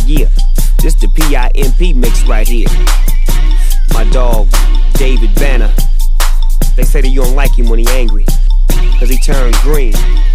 Yeah, this the PIMP mix right here. My dog, David Banner. They say that you don't like him when he angry, cause he turned green.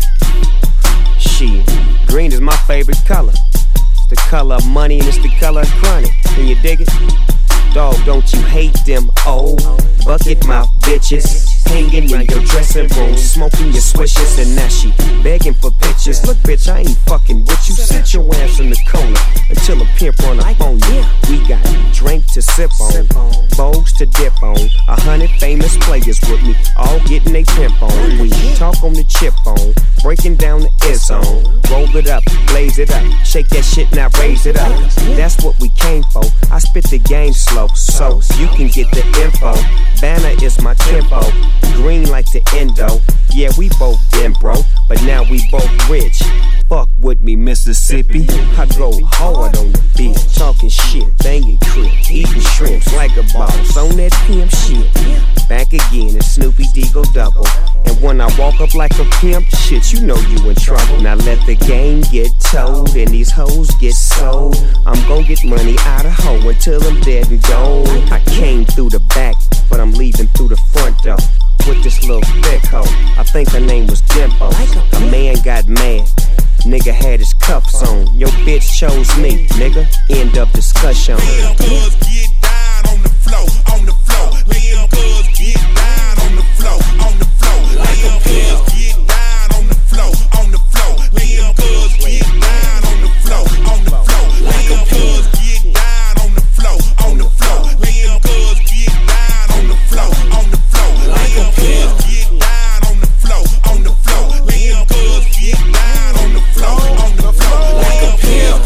Shit, green is my favorite color. It's the color of money and it's the color of chronic. Can you dig it? Dog, don't you hate them old bucket mouth bitches hanging in your dressing room, smoking your swishes, and now she begging for pictures. Look, bitch, I ain't fucking with you. Sit your ass in the corner until a pimp run up on you. We got drink to sip on, bowls to dip on, 100 famous players with me, all getting they pimp on. We talk on the chip on, breaking down the S on. Roll it up, blaze it up, shake that shit, now raise it up. That's what we came for. I spit the game slow, so you can get the info. Banner is my tempo, green like the endo. Yeah, we both been broke, but now we both rich. Fuck with me, Mississippi. I go hard on the beat, talking shit, banging crib, eating shrimps like a boss on that pimp shit. Back again, it's Snoopy Deagle Double. And when I walk up like a pimp, shit, you know you in trouble. Now let the game get told and these hoes get sold. I'm gon' get money out of hoe until I'm dead and gone. I came through the back, but I'm leaving through the front door with this little thick hoe. I think her name was Dimpo. A man got mad, nigga had his cuffs on. Your bitch chose me, nigga. End of discussion. Little girls get down on the floor, on the floor. Little girls get down on the floor, on the floor. Little girls get down on the floor, on the floor. Little girls get down on the floor, on the floor. Little girls get down on the floor, on the floor. Little girls get down on the floor, on the floor. Little girls get down on the floor, on the floor. Little girls get down on the floor, on the floor. Like a pimp.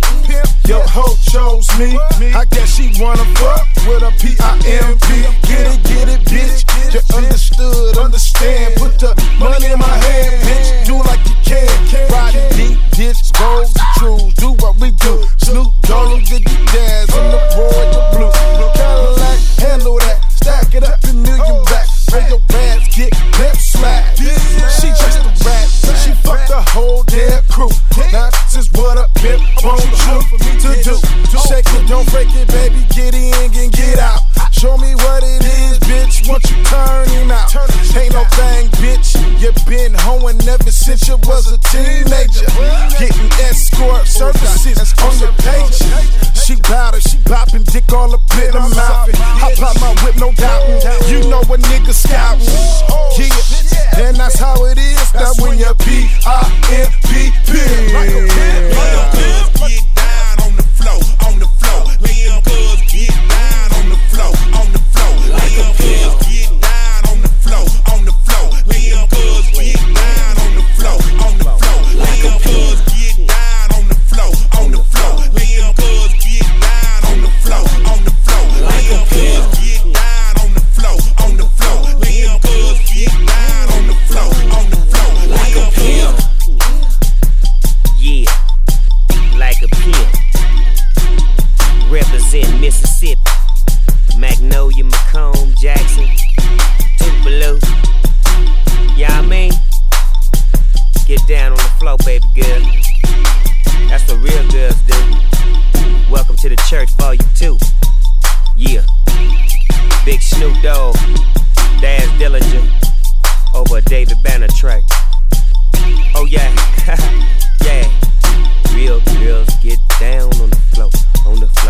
Your hoe chose me. I guess she wanna fuck with a PIMP. Get it, bitch. You understood, understand. Put the money in my hand, bitch. Do like you can. Riding deep, ditch, rolls, trues. Do what we do. Snoop Dogg, Diggy Daz on the royal blue. Cadillac, handle that. Stack it up in million back. Where your ass get lip slap. She just a rat, she fucked the whole damn crew. Now this is what a pimp wants you to do. Shake it, don't break it, baby. Get in and get out. Show me what it is, bitch. Once you turn him out, ain't no thing, bitch. You been hoeing ever since you was a teenager. Getting escort services on your page. She bout it, she bopping, dick all up in her mouth. I pop my whip, no doubting. You know a nigga scouting. Yeah, and that's how it is. That when you PIMP. Little girls get down on the floor, on the floor. Little girls get down on the floor, on the floor. Little girls get down on the floor, on the floor. Little girls get down on the floor, on the floor. Little girls get down on the floor, on the floor. Little girls get down on the floor, on the floor. Little girls get down on the floor, on the floor. Little girls get down on the floor, on the floor. Like a pimp. Yeah, like a pimp. Represent Mississippi. Magnolia, Macomb, Jackson, Tupelo. Yeah, I mean, get down on the floor, baby girl. That's what real girls do. Welcome to the church, volume 2. Yeah, Big Snoop Dogg, Daz Dillinger, over a David Banner track. Oh yeah, yeah. Real girls get down on the floor, on the floor.